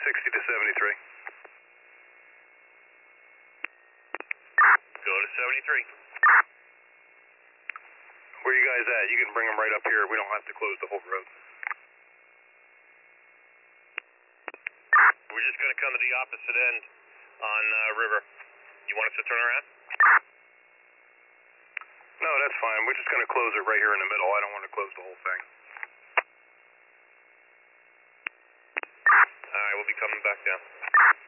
60 to 73. Go to 73. Where you guys at? You can bring them right up here. We don't have to close the whole road. We're just going to come to the opposite end on River. You want us to turn around? No, that's fine. We're just going to close it right here in the middle. I don't want to close the whole thing. Alright, we'll be coming back down.